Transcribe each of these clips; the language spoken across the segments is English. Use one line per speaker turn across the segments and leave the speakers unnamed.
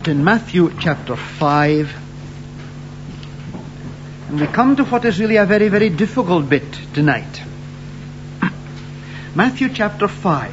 But in Matthew chapter 5, and we come to what is really a very, very difficult bit tonight. Matthew chapter 5.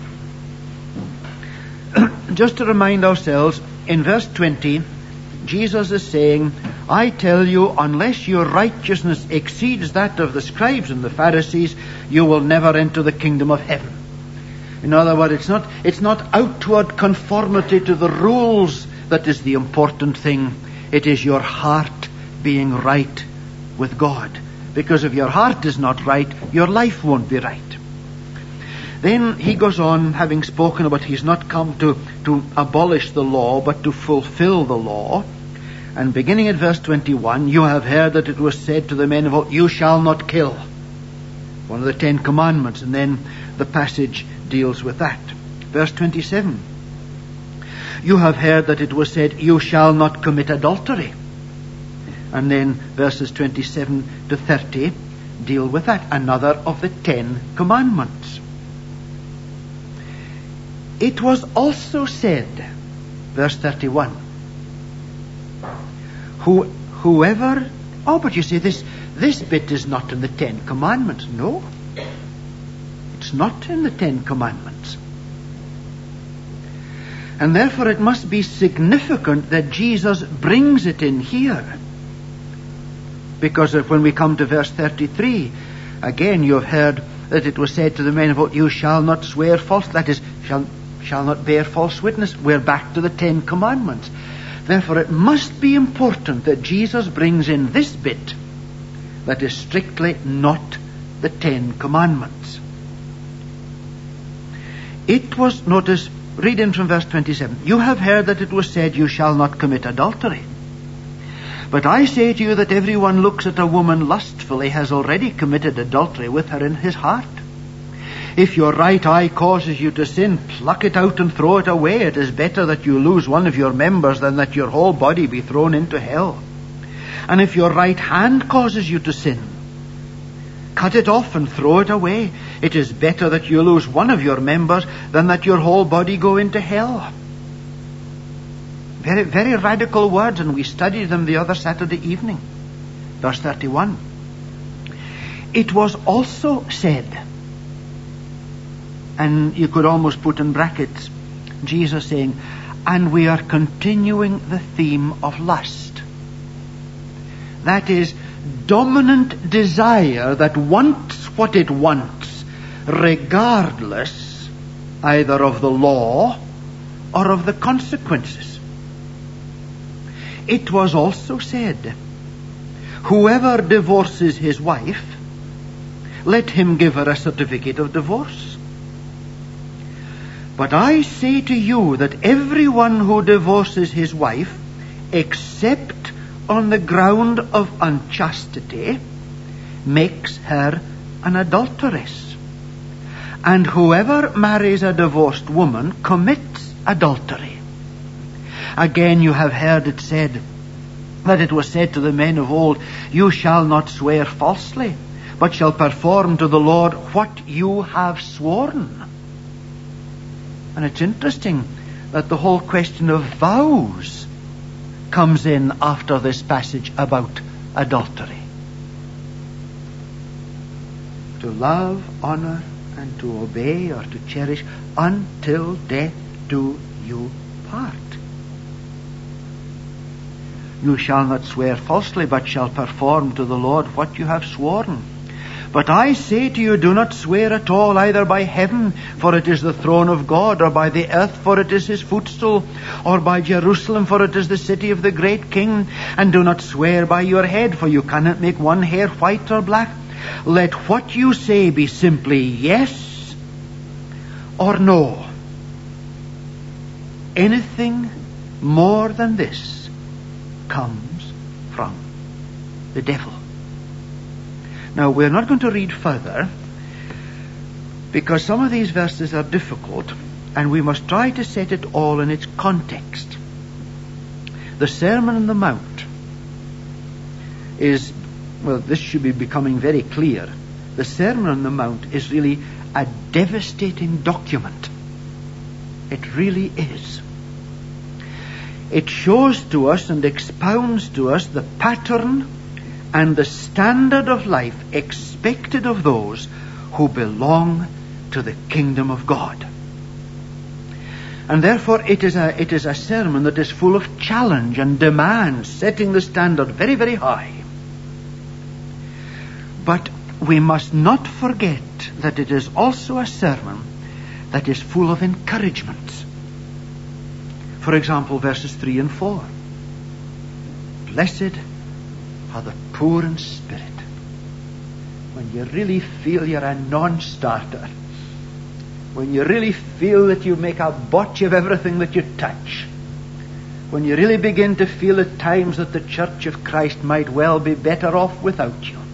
Just to remind ourselves, in verse 20, Jesus is saying, I tell you, unless your righteousness exceeds that of the scribes and the Pharisees, you will never enter the kingdom of heaven. In other words, it's not outward conformity to the rules that is the important thing. It is your heart being right with God. Because if your heart is not right, your life won't be right. Then he goes on, having spoken about he's not come to abolish the law, but to fulfill the law. And beginning at verse 21, you have heard that it was said to the men of old, you shall not kill. One of the 10 commandments. And then the passage deals with that. Verse 27. You have heard that it was said, you shall not commit adultery. And then verses 27 to 30 deal with that. Another of the 10 commandments. It was also said, verse 31, whoever... Oh, but you see, this bit is not in the 10 commandments. No. It's not in the 10 commandments. And therefore it must be significant that Jesus brings it in here. Because when we come to verse 33, again you have heard that it was said to the men of old, you shall not swear false, that is, shall not bear false witness. We're back to the 10 commandments. Therefore it must be important that Jesus brings in this bit that is strictly not the 10 commandments. It was, notice, read in from verse 27. You have heard that it was said, you shall not commit adultery. But I say to you that everyone looks at a woman lustfully has already committed adultery with her in his heart. If your right eye causes you to sin, pluck it out and throw it away. It is better that you lose one of your members than that your whole body be thrown into hell. And if your right hand causes you to sin, cut it off and throw it away. It is better that you lose one of your members than that your whole body go into hell. Very, very radical words, and we studied them the other Saturday evening. Verse 31. It was also said, and you could almost put in brackets, Jesus saying, and we are continuing the theme of lust. That is, dominant desire that wants what it wants, regardless either of the law or of the consequences. It was also said, whoever divorces his wife, let him give her a certificate of divorce. But I say to you that everyone who divorces his wife, except on the ground of unchastity, makes her an adulteress. And whoever marries a divorced woman commits adultery. Again you have heard it said, that it was said to the men of old, you shall not swear falsely, but shall perform to the Lord what you have sworn. And it's interesting that the whole question of vows comes in after this passage about adultery. To love, honor, and to obey or to cherish until death do you part. You shall not swear falsely, but shall perform to the Lord what you have sworn. But I say to you, do not swear at all, either by heaven, for it is the throne of God, or by the earth, for it is his footstool, or by Jerusalem, for it is the city of the great King. And do not swear by your head, for you cannot make one hair white or black. Let what you say be simply yes or no. Anything more than this comes from the devil. Now, we're not going to read further because some of these verses are difficult and we must try to set it all in its context. The Sermon on the Mount is, well, this should be becoming very clear. The Sermon on the Mount is really a devastating document. It really is. it shows to us and expounds to us the pattern and the standard of life expected of those who belong to the kingdom of God. And therefore it is a sermon that is full of challenge and demand, setting the standard very, very high. But we must not forget that it is also a sermon that is full of encouragements. For example, verses 3 and 4. Blessed are the poor in spirit. When you really feel you're a non-starter, when you really feel that you make a botch of everything that you touch, when you really begin to feel at times that the Church of Christ might well be better off without you,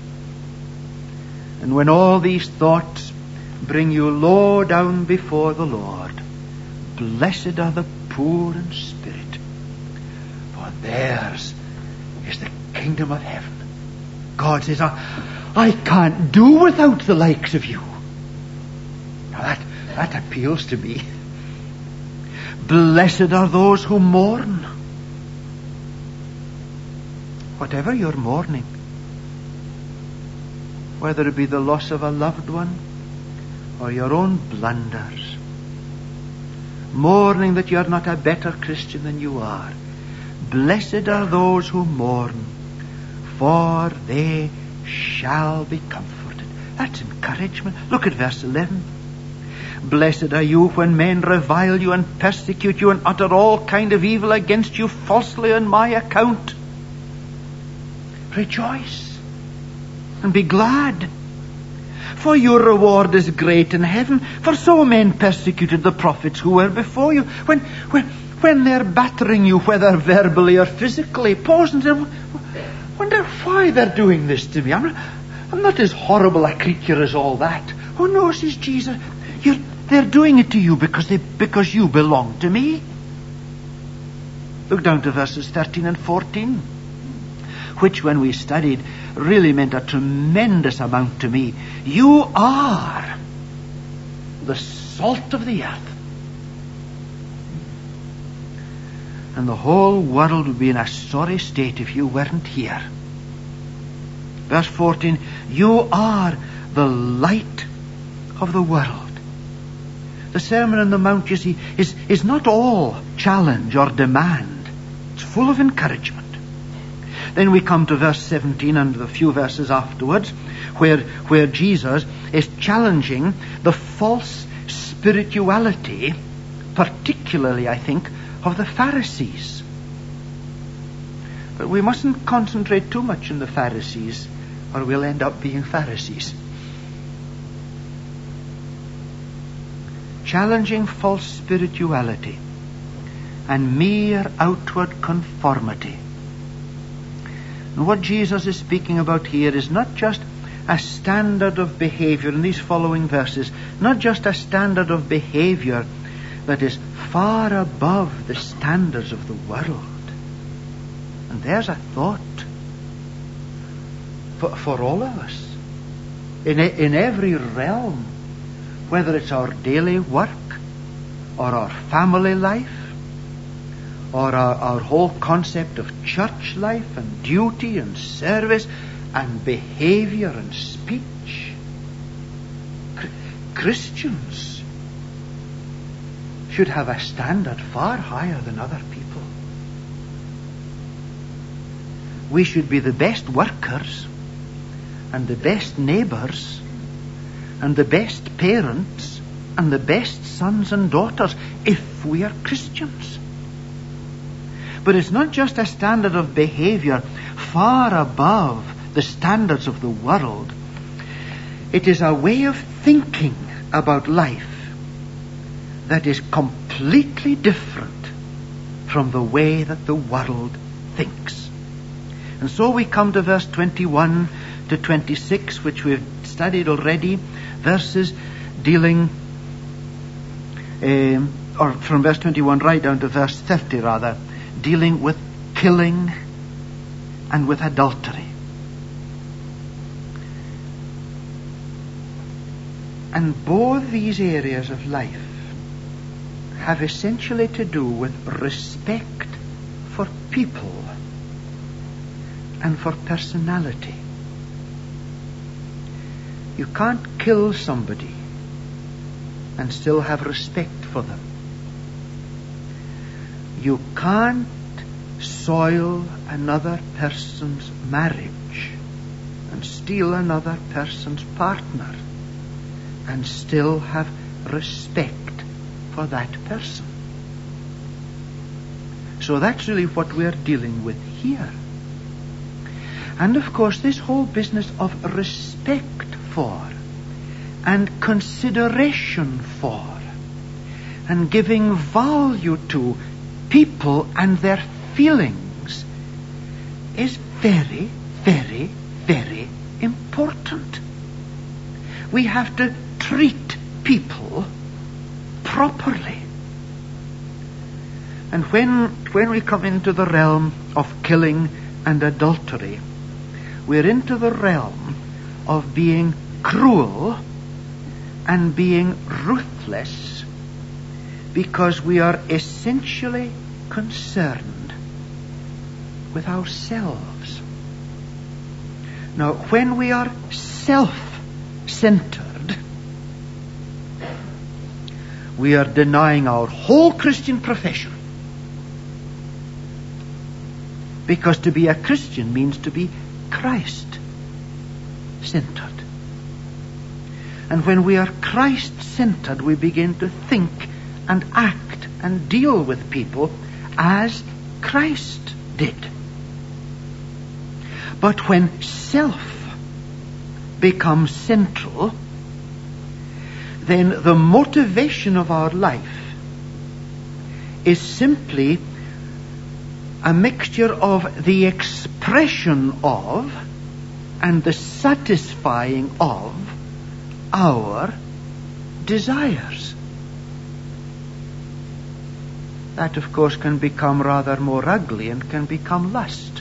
and when all these thoughts bring you low down before the Lord, blessed are the poor in spirit, for theirs is the kingdom of heaven. God says, I can't do without the likes of you. Now that appeals to me. Blessed are those who mourn. Whatever you're mourning, whether it be the loss of a loved one or your own blunders, mourning that you're not a better Christian than you are, blessed are those who mourn, for they shall be comforted. That's encouragement. Look at verse 11. Blessed are you when men revile you and persecute you and utter all kind of evil against you falsely on my account. Rejoice and be glad, for your reward is great in heaven. For so men persecuted the prophets who were before you. When they're battering you, whether verbally or physically, pause and say, wonder why they're doing this to me. I'm not as horrible a creature as all that. Oh no, says Jesus, they're doing it to you because you belong to me. Look down to verses 13 and 14, which when we studied really meant a tremendous amount to me. You are the salt of the earth, and the whole world would be in a sorry state if you weren't here. Verse 14, you are the light of the world. The Sermon on the Mount, you see, is not all challenge or demand. It's full of encouragement. Then we come to verse 17 and the few verses afterwards, where Jesus is challenging the false spirituality, particularly, I think, of the Pharisees. But we mustn't concentrate too much on the Pharisees, or we'll end up being Pharisees. Challenging false spirituality and mere outward conformity. And what Jesus is speaking about here is not just a standard of behavior in these following verses, not just a standard of behavior that is far above the standards of the world. And there's a thought for all of us in every realm, whether it's our daily work or our family life or our whole concept of church life and duty and service and behavior and speech. Christians should have a standard far higher than other people. We should be the best workers and the best neighbours and the best parents and the best sons and daughters if we are Christians. But it's not just a standard of behavior far above the standards of the world. It is a way of thinking about life that is completely different from the way that the world thinks. And so we come to verse 21 to 26, which we've studied already, verses dealing, or from verse 21 right down to verse 30 rather, dealing with killing and with adultery. And both these areas of life have essentially to do with respect for people and for personality. You can't kill somebody and still have respect for them. You can't soil another person's marriage and steal another person's partner and still have respect for that person. So that's really what we're dealing with here. And of course, this whole business of respect for and consideration for and giving value to people and their feelings is very, very, very important. We have to treat people properly. And when we come into the realm of killing and adultery, we're into the realm of being cruel and being ruthless, because we are essentially concerned with ourselves. Now, when we are self-centered, we are denying our whole Christian profession. Because to be a Christian means to be Christ-centered. And when we are Christ-centered, we begin to think and act and deal with people as Christ did. But when self becomes central, then the motivation of our life is simply a mixture of the expression of and the satisfying of our desires. That, of course, can become rather more ugly and can become lust.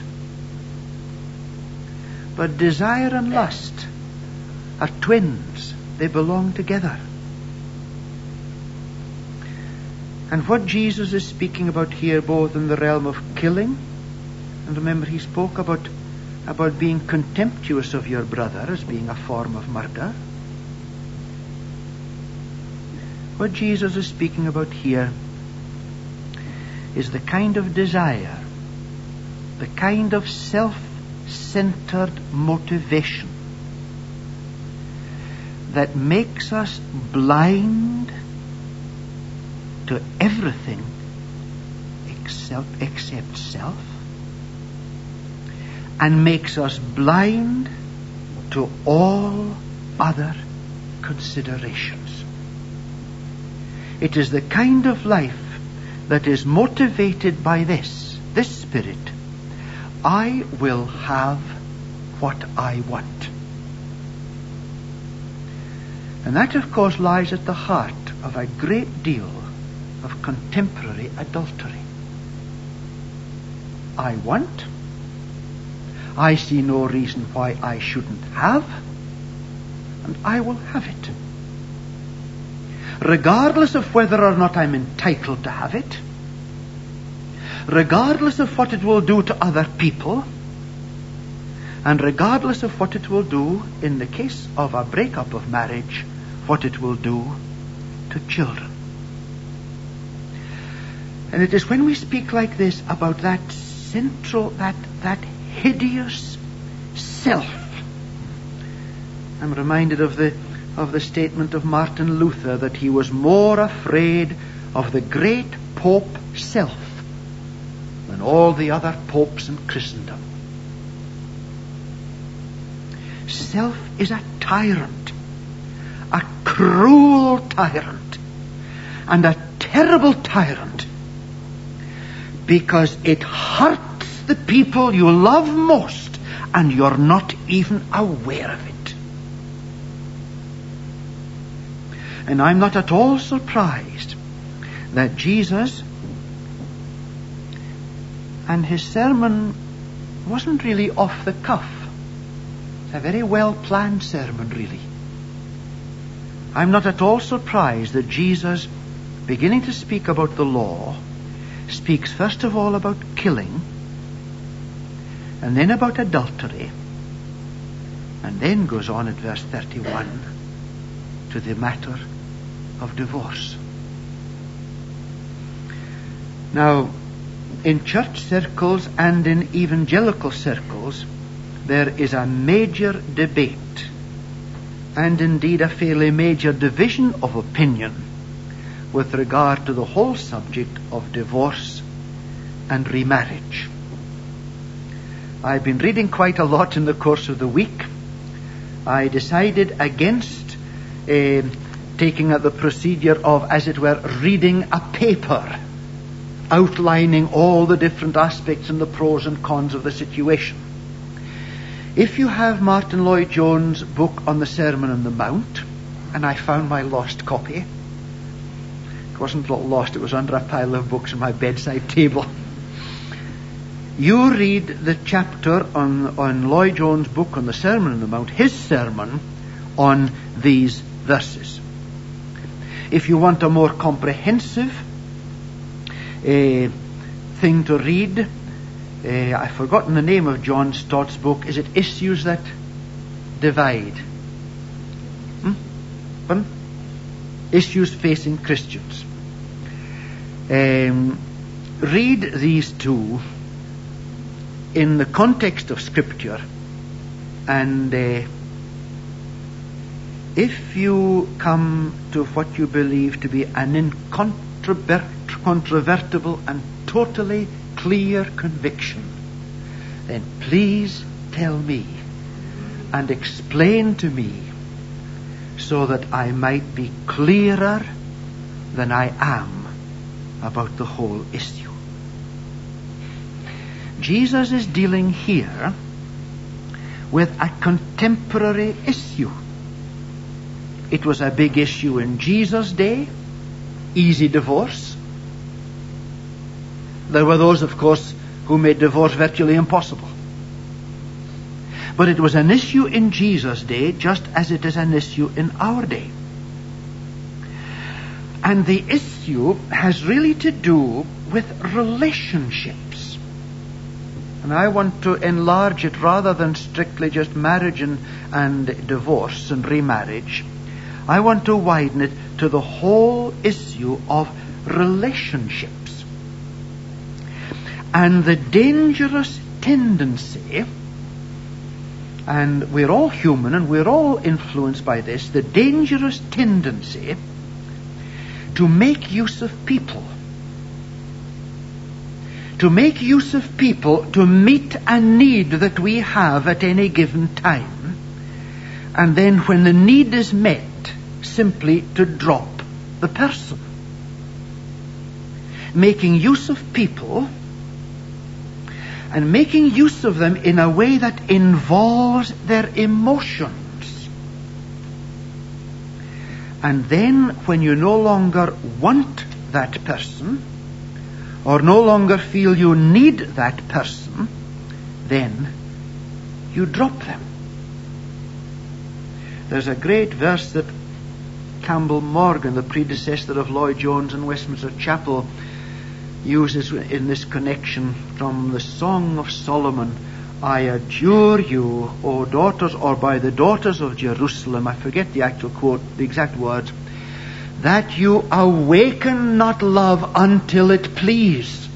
But desire and lust are twins. They belong together. And what Jesus is speaking about here, both in the realm of killing, and remember he spoke about being contemptuous of your brother as being a form of murder. What Jesus is speaking about here is the kind of desire, the kind of self-centered motivation that makes us blind to everything except self, and makes us blind to all other considerations. It is the kind of life that is motivated by this spirit. I will have what I want. And that, of course, lies at the heart of a great deal of contemporary adultery. I want. I see no reason why I shouldn't have, and I will have it. Regardless of whether or not I'm entitled to have it, regardless of what it will do to other people, and regardless of what it will do, in the case of a breakup of marriage, what it will do to children. And it is when we speak like this about that central, that hideous self. I'm reminded of the statement of Martin Luther that he was more afraid of the great Pope self than all the other popes in Christendom. Self is a tyrant, a cruel tyrant, and a terrible tyrant, because it hurts the people you love most, and you're not even aware of it. And I'm not at all surprised that Jesus, and his sermon wasn't really off the cuff. It's a very well-planned sermon, really. I'm not at all surprised that Jesus, beginning to speak about the law, speaks first of all about killing, and then about adultery, and then goes on at verse 31 to the matter of divorce. Now, in church circles and in evangelical circles, there is a major debate, and indeed a fairly major division of opinion with regard to the whole subject of divorce and remarriage. I've been reading quite a lot in the course of the week. I decided against taking up the procedure of, as it were, reading a paper outlining all the different aspects and the pros and cons of the situation. If you have Martin Lloyd-Jones' book on the Sermon on the Mount, and I found my lost copy. It wasn't lost, it was under a pile of books on my bedside table. You read the chapter on Lloyd-Jones' book on the Sermon on the Mount, his sermon on these verses. If you want a more comprehensive thing to read, I've forgotten the name of John Stott's book. Is it Issues That Divide? Issues Facing Christians. Read these two in the context of Scripture, and if you come to what you believe to be an incontrovertible and totally clear conviction, then please tell me and explain to me so that I might be clearer than I am about the whole issue. Jesus is dealing here with a contemporary issue. It was a big issue in Jesus' day, easy divorce. There were those, of course, who made divorce virtually impossible. But it was an issue in Jesus' day just as it is an issue in our day. And the issue has really to do with relationships. And I want to enlarge it rather than strictly just marriage and divorce and remarriage. I want to widen it to the whole issue of relationships. And the dangerous tendency, and we're all human and we're all influenced by this, the dangerous tendency to make use of people. To make use of people to meet a need that we have at any given time. And then when the need is met, simply to drop the person. Making use of people and making use of them in a way that involves their emotions. And then when you no longer want that person, or no longer feel you need that person, then you drop them. There's a great verse that Campbell Morgan, the predecessor of Lloyd-Jones in Westminster Chapel, uses in this connection from the Song of Solomon. I adjure you, O daughters, or by the daughters of Jerusalem, I forget the actual quote, the exact words, that you awaken not love until it please.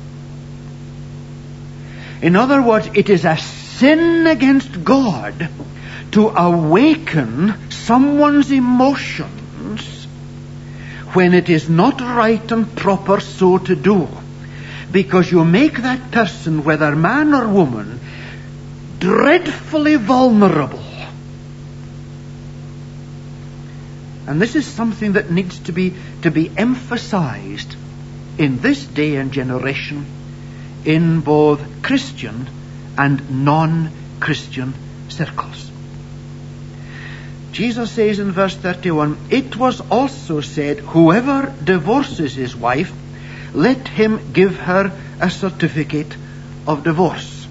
In other words, it is a sin against God to awaken someone's emotions when it is not right and proper so to do. Because you make that person, whether man or woman, dreadfully vulnerable. And this is something that needs to be emphasized in this day and generation in both Christian and non-Christian circles. Jesus says in verse 31, it was also said, whoever divorces his wife, let him give her a certificate of divorce.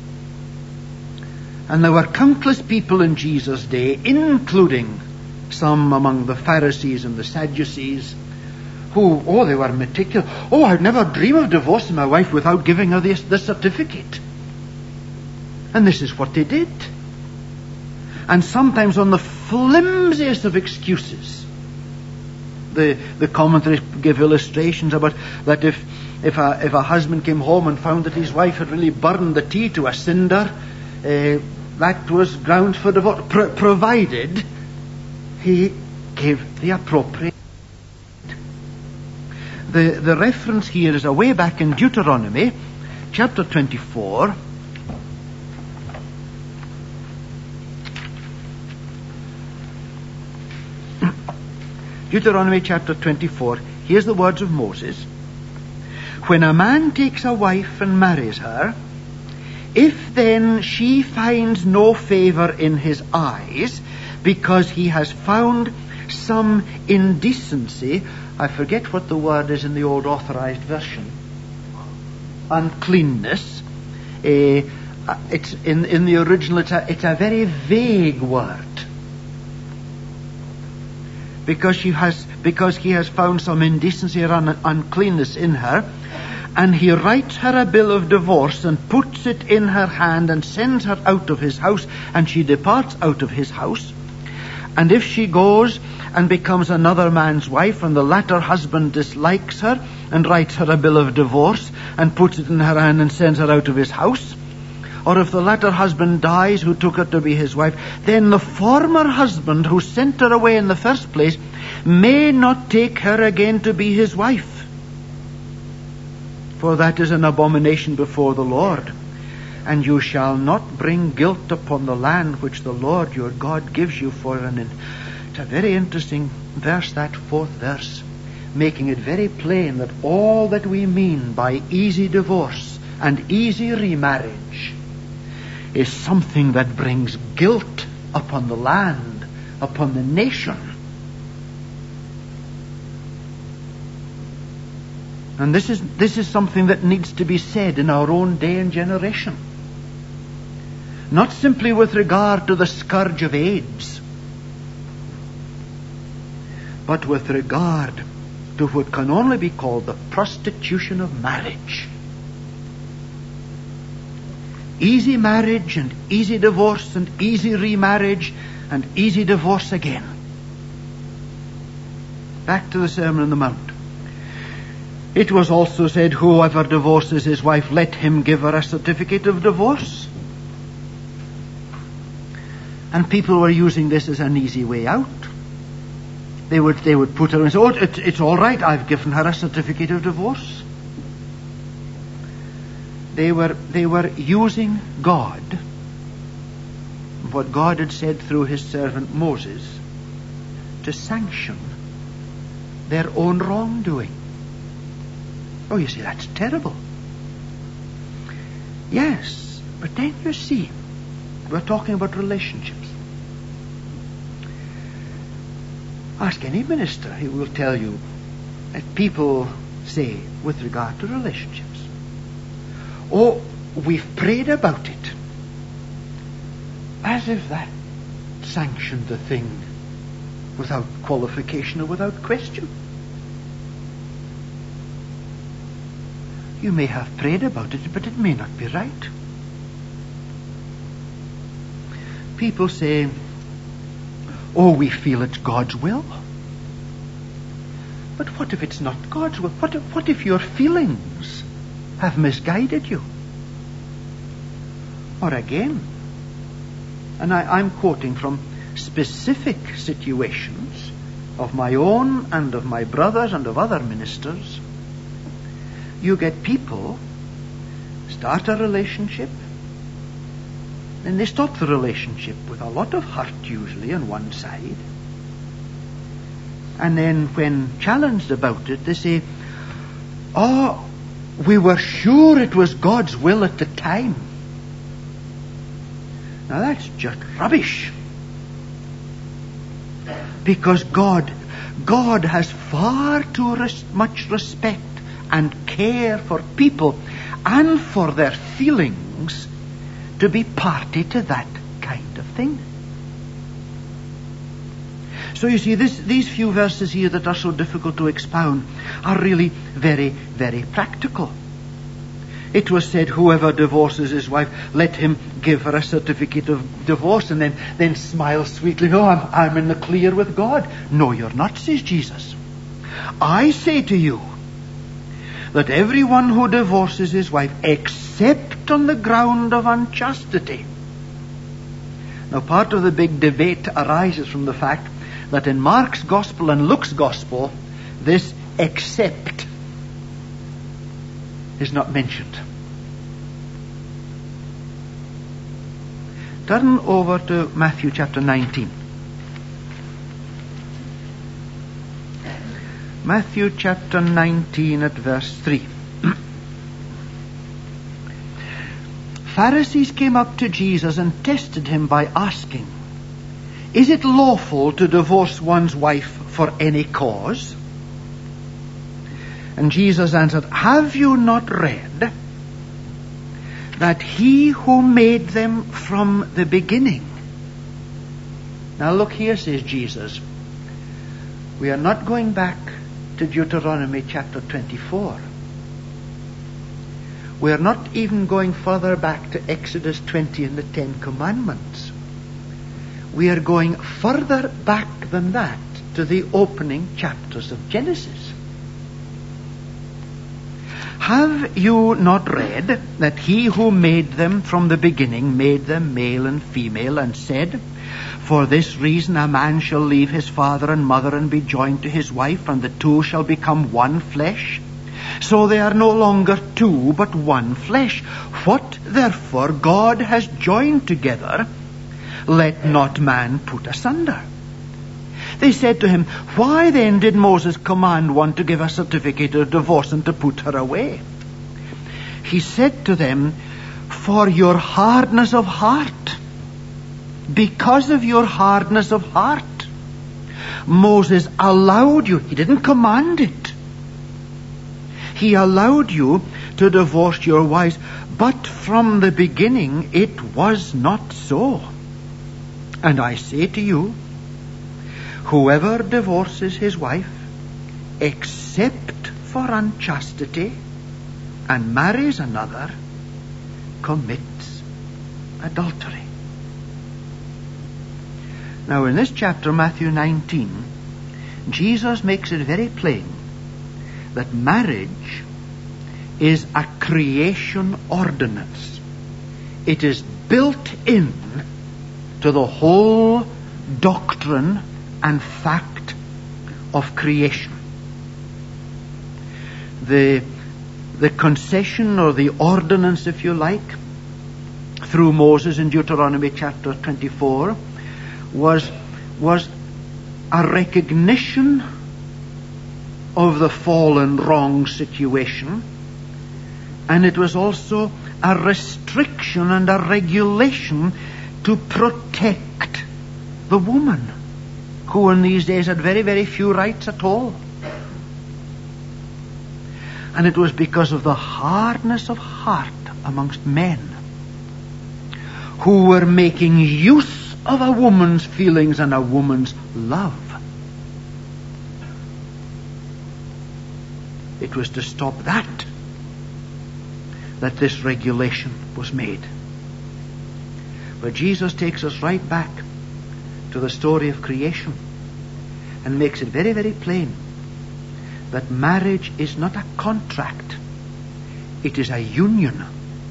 And there were countless people in Jesus' day, including some among the Pharisees and the Sadducees, they were meticulous. Oh, I'd never dream of divorcing my wife without giving her the certificate. And this is what they did. And sometimes on the flimsiest of excuses. The commentaries give illustrations about that if a husband came home and found that his wife had really burned the tea to a cinder, that was grounds for divorce, provided he gave the appropriate. The reference here is away back in Deuteronomy, chapter 24. Deuteronomy chapter 24. Here's the words of Moses. When a man takes a wife and marries her, if then she finds no favor in his eyes, because he has found some indecency, I forget what the word is in the old authorized version, uncleanness, it's in the original, it's a very vague word. Because he has found some indecency or uncleanness in her, and he writes her a bill of divorce and puts it in her hand and sends her out of his house, and she departs out of his house. And if she goes and becomes another man's wife, and the latter husband dislikes her and writes her a bill of divorce and puts it in her hand and sends her out of his house, or if the latter husband dies who took her to be his wife, then the former husband who sent her away in the first place may not take her again to be his wife. For that is an abomination before the Lord. And you shall not bring guilt upon the land which the Lord your God gives you for an inn. It's a very interesting verse, that fourth verse, making it very plain that all that we mean by easy divorce and easy remarriage is something that brings guilt upon the land, upon the nation. And this is something that needs to be said in our own day and generation. Not simply with regard to the scourge of AIDS, but with regard to what can only be called the prostitution of marriage. Easy marriage and easy divorce and easy remarriage and easy divorce again. Back to the Sermon on the Mount. It was also said, whoever divorces his wife, let him give her a certificate of divorce. And people were using this as an easy way out. They would put her and say, oh, it's all right, I've given her a certificate of divorce. They were using God, what God had said through his servant Moses, to sanction their own wrongdoing. Oh, you see, that's terrible. Yes, but then you see, we're talking about relationships. Ask any minister, he will tell you that people say with regard to relationships, oh, we've prayed about it, as if that sanctioned the thing without qualification or without question. You may have prayed about it, but it may not be right. People say, oh, we feel it's God's will. But what if it's not God's will? What if your feelings have misguided you? Or again, and I'm quoting from specific situations of my own and of my brothers and of other ministers, you get people start a relationship, then they stop the relationship with a lot of hurt usually on one side, and then when challenged about it they say, oh, we were sure it was God's will at the time. Now that's just rubbish, because God has far too much respect and care for people and for their feelings to be party to that kind of thing. So you see, these few verses here that are so difficult to expound are really very, very practical. It was said, whoever divorces his wife, let him give her a certificate of divorce, and then smile sweetly. Oh, I'm in the clear with God. No, you're not, says Jesus. I say to you that everyone who divorces his wife, except on the ground of unchastity. Now, part of the big debate arises from the fact that in Mark's Gospel and Luke's Gospel, this except is not mentioned. Turn over to Matthew chapter 19. Matthew chapter 19 at verse 3. Pharisees came up to Jesus and tested him by asking, is it lawful to divorce one's wife for any cause? And Jesus answered, have you not read that he who made them from the beginning? Now look here, says Jesus. We are not going back to Deuteronomy chapter 24. We are not even going further back to Exodus 20 and the 10 Commandments. We are going further back than that to the opening chapters of Genesis. Have you not read that he who made them from the beginning made them male and female, and said, for this reason a man shall leave his father and mother and be joined to his wife, and the two shall become one flesh? So they are no longer two, but one flesh. What therefore God has joined together, let not man put asunder. They said to him, why then did Moses command one to give a certificate of divorce and to put her away? He said to them, for your hardness of heart. Because of your hardness of heart, Moses allowed you, he didn't command it. He allowed you to divorce your wives, but from the beginning it was not so. And I say to you, whoever divorces his wife, except for unchastity, and marries another, commits adultery. Now in this chapter, Matthew 19, Jesus makes it very plain that marriage is a creation ordinance. It is built in to the whole doctrine and fact of creation. The concession, or the ordinance, if you like, through Moses in Deuteronomy chapter 24 was a recognition of the fallen, wrong situation, and it was also a restriction and a regulation to protect the woman, who in these days had very, very few rights at all. And it was because of the hardness of heart amongst men, who were making use of a woman's feelings and a woman's love. It was to stop that this regulation was made. But Jesus takes us right back to the story of creation and makes it very, very plain that marriage is not a contract, it is a union.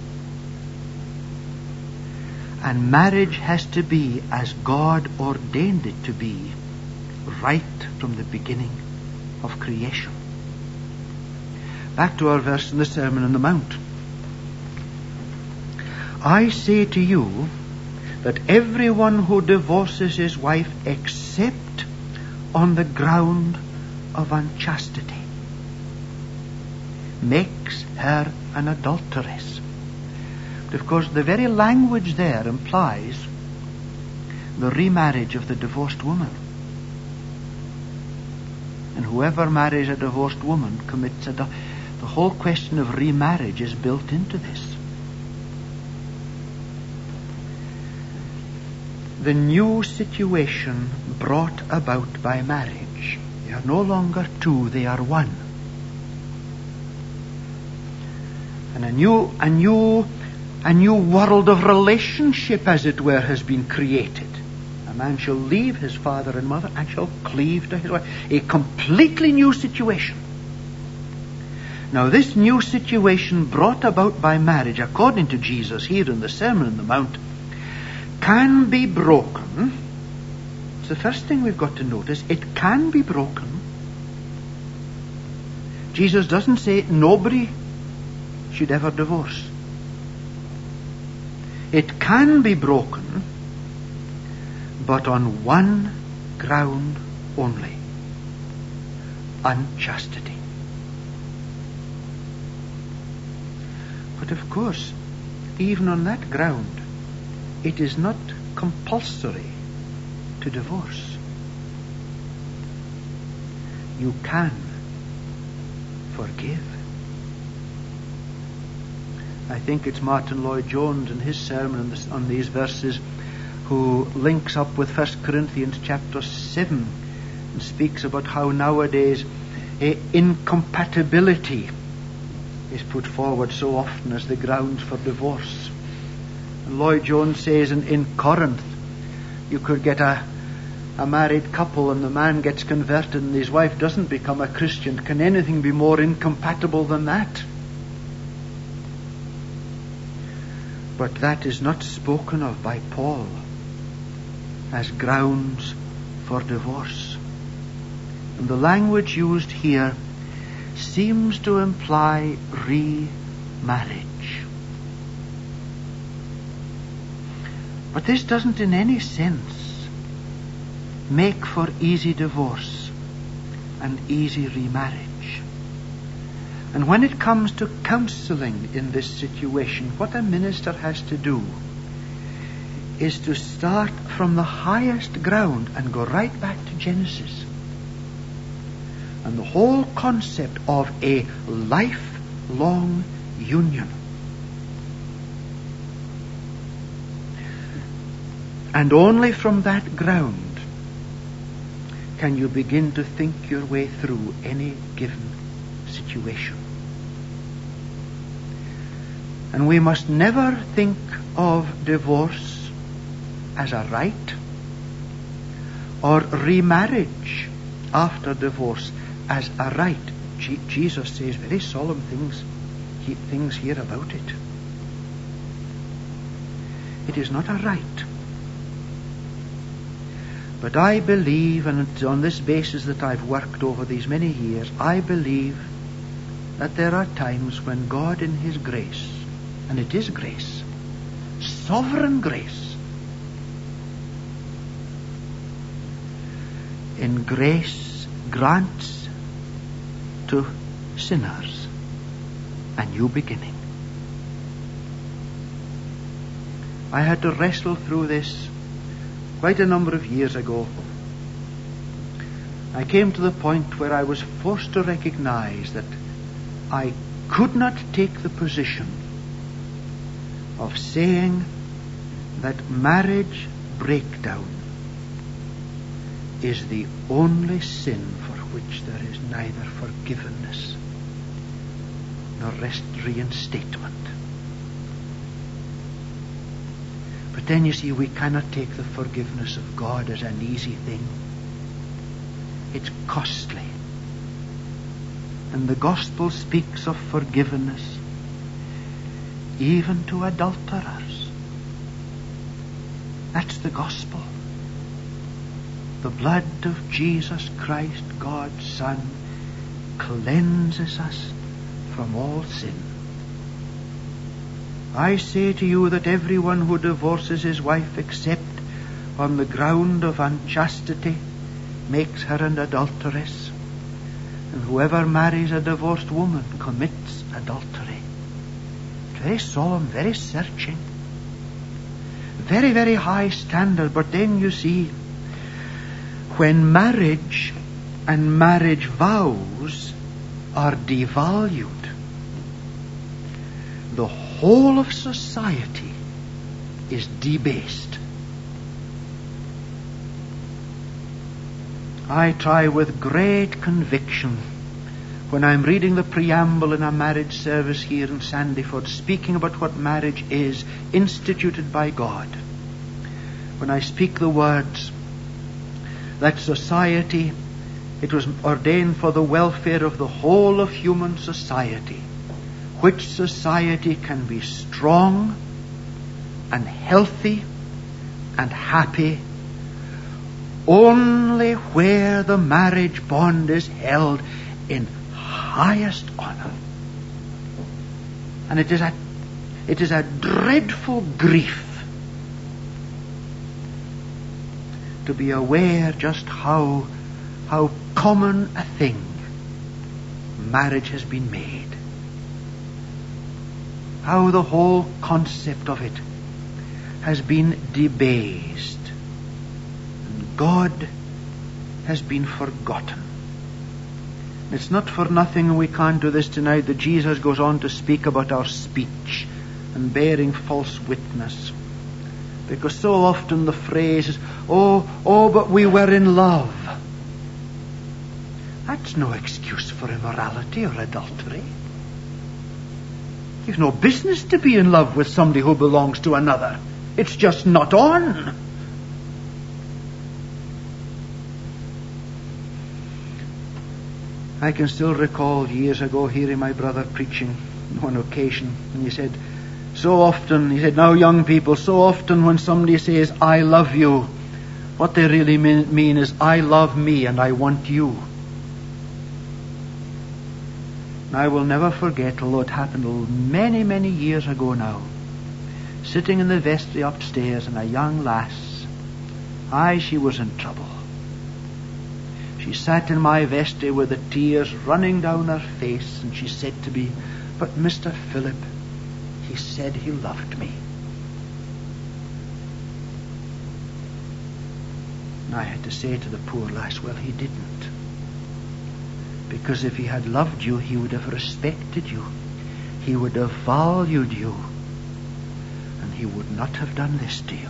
And marriage has to be as God ordained it to be, right from the beginning of creation. Back to our verse in the Sermon on the Mount. I say to you that everyone who divorces his wife except on the ground of unchastity makes her an adulteress. But of course, the very language there implies the remarriage of the divorced woman. And whoever marries a divorced woman commits adultery. The whole question of remarriage is built into this. the new situation brought about by marriage. They are no longer two, they are one. And a new world of relationship, as it were, has been created. A man shall leave his father and mother and shall cleave to his wife. A completely new situation. Now, this new situation brought about by marriage, according to Jesus here in the Sermon on the Mount, can be broken. It's the first thing we've got to notice. It can be broken. Jesus doesn't say nobody should ever divorce. It can be broken, but on one ground only: unchastity. But of course, even on that ground, it is not compulsory to divorce. You can forgive. I think it's Martin Lloyd-Jones in his sermon on these verses who links up with 1 Corinthians chapter 7 and speaks about how nowadays incompatibility is put forward so often as the grounds for divorce. And Lloyd-Jones says in Corinth, you could get a married couple and the man gets converted and his wife doesn't become a Christian. Can anything be more incompatible than that? But that is not spoken of by Paul as grounds for divorce. And the language used here seems to imply remarriage. But this doesn't in any sense make for easy divorce and easy remarriage. And when it comes to counseling in this situation, what a minister has to do is to start from the highest ground and go right back to Genesis. And the whole concept of a lifelong union. And only from that ground can you begin to think your way through any given situation. And we must never think of divorce as a right, or remarriage after divorce as a right. Jesus says very solemn things here about it. It is not a right. But I believe, and it's on this basis that I've worked over these many years, I believe that there are times when God in His grace, and it is grace, sovereign grace, in grace grants to sinners a new beginning. I had to wrestle through this quite a number of years ago. I came to the point where I was forced to recognize that I could not take the position of saying that marriage breakdown is the only sin for which there is neither forgiveness nor reinstatement. But then you see, we cannot take the forgiveness of God as an easy thing. It's costly. And the gospel speaks of forgiveness even to adulterers. That's the gospel. The blood of Jesus Christ, God's Son, cleanses us from all sin. I say to you that everyone who divorces his wife except on the ground of unchastity makes her an adulteress, and whoever marries a divorced woman commits adultery. Very solemn, very searching, very, very high standard. But then you see, when marriage and marriage vows are devalued, the whole of society is debased. I try with great conviction, when I'm reading the preamble in a marriage service here in Sandyford, speaking about what marriage is, instituted by God, when I speak the words that society, it was ordained for the welfare of the whole of human society, which society can be strong and healthy and happy only where the marriage bond is held in highest honor. And it is a dreadful grief to be aware just how common a thing marriage has been made. How the whole concept of it has been debased. And God has been forgotten. It's not for nothing, and we can't do this tonight, that Jesus goes on to speak about our speech and bearing false witness. Because so often the phrase is, oh, but we were in love. That's no excuse for immorality or adultery. You've no business to be in love with somebody who belongs to another. It's just not on. I can still recall years ago hearing my brother preaching on one occasion, and he said, now young people, so often when somebody says, I love you, what they really mean is, I love me and I want you. And I will never forget, although it happened many, many years ago now, sitting in the vestry upstairs, and a young lass, she was in trouble. She sat in my vestry with the tears running down her face, and she said to me, but Mr. Philip, he said he loved me. And I had to say to the poor lass, well, he didn't. Because if he had loved you, he would have respected you. He would have valued you. And he would not have done this to you.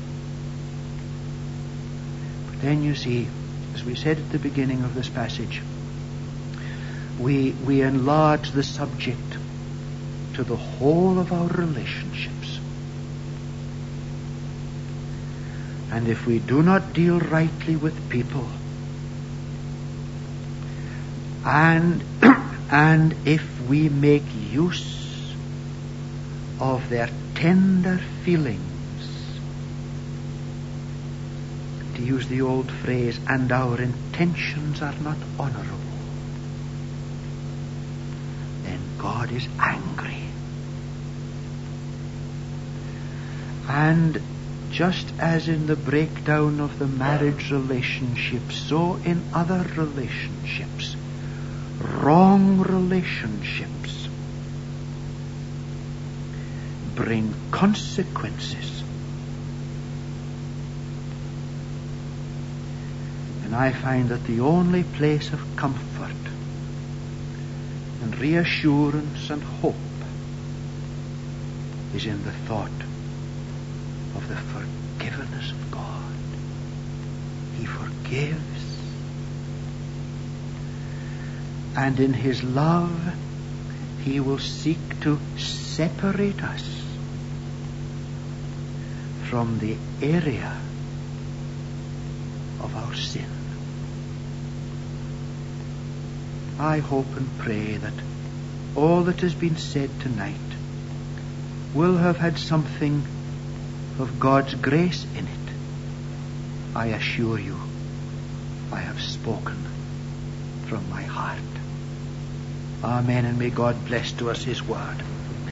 But then you see, as we said at the beginning of this passage, we enlarge the subject to the whole of our relationships. And if we do not deal rightly with people, and if we make use of their tender feelings, to use the old phrase, and our intentions are not honorable, then God is angry. And just as in the breakdown of the marriage relationship, so in other relationships, wrong relationships bring consequences. And I find that the only place of comfort and reassurance and hope is in the thought of the forgiveness of God. He forgives. And in His love, He will seek to separate us from the area of our sin. I hope and pray that all that has been said tonight will have had something of God's grace in it. I assure you, I have spoken from my heart. Amen, and may God bless to us His word.